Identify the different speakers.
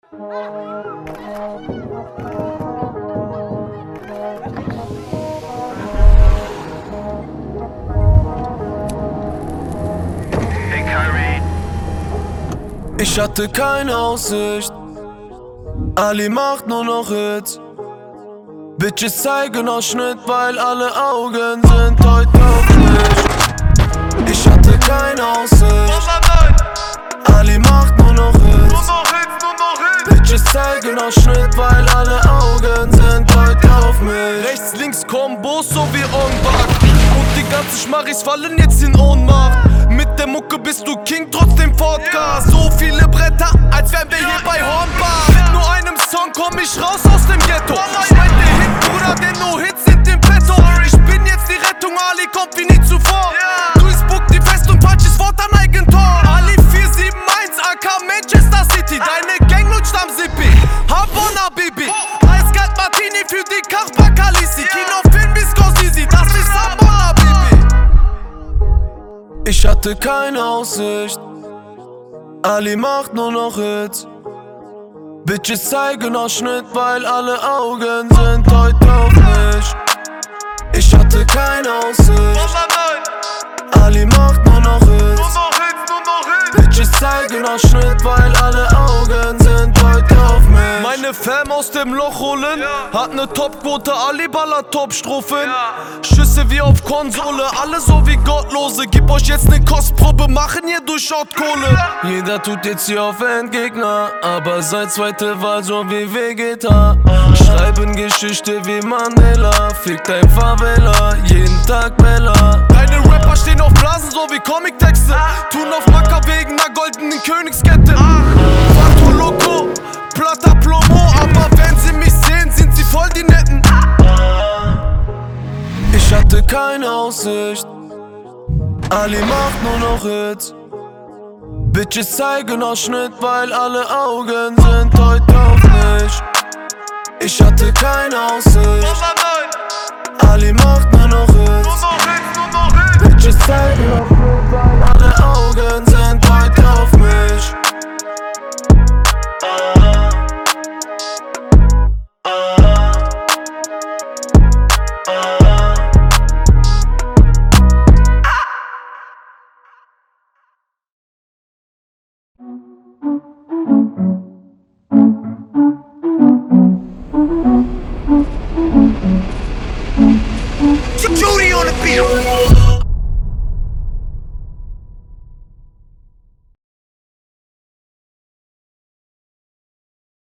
Speaker 1: Ich hatte keine Aussicht, Ali macht nur noch Hits. Bitches zeigen Ausschnitt, weil alle Augen sind heute auf mich. Ich hatte keine Aussicht, Ali macht nur noch Hits. Bitches zeigen Ausschnitt, weil alle Augen sind heute auf mich. Rechts, links Kombos, so wie Onbach. Und die ganzen Schmarris fallen jetzt in Ohnmacht. Mit der Mucke bist du King, trotzdem Podcast. So viele Bretter, als wären wir hier bei Hornbach. Mit nur einem Song komm ich raus aus dem Ghetto. Schneid den Hit, Bruder, denn nur Hits sind im Petto. Ich bin jetzt die Rettung, Ali kommt wie nie zuvor. Duisburg die Fest und falsches Wort an Eigentor. Ali 471, AK Manchester City. Deine Gang lutscht am Zippi. Havana Bibi. Eiskalt Martini für die Kachpa Kalisi. Kinofilm bis Scorsese, das ist Havana Bibi. Ich hatte keine Aussicht, Ali macht nur noch Hits. Bitches zeigen Ausschnitt, weil alle Augen sind heute auf mich. Ich hatte keine Aussicht, Ali macht nur noch Hits. Bitches zeigen Ausschnitt, weil alle Augen sind heute auf mich. Meine Fam aus dem Loch holen, hat ne Topquote, Ali ballert Top-Strophen. Schüsse wie auf Konsole, alle so wie Gottlose. Gib euch jetzt ne Kostprobe, machen ihr durchschaut Kohle. Jeder tut jetzt hier auf Endgegner, aber seid zweite Wahl so wie Vegeta. Schreiben Geschichte wie Mandela, fick dein Favela, jeden Tag Bella. Deine Rapper stehen auf Blasen so wie Comic-Texte, tun auf Macker wegen ner goldenen Königskette. Fato Loco, Plata Plomo, aber wenn sie mich sehen, sind sie voll die Netten. Ich hatte keine Aussicht, Ali macht nur noch Hits. Bitches zeigen Ausschnitt, weil alle Augen sind heute auf mich. Ich hatte keine Aussicht, Ali macht nur noch Hits. Bitches zeigen Ausschnitt, weil alle Augen sind heute auf mich.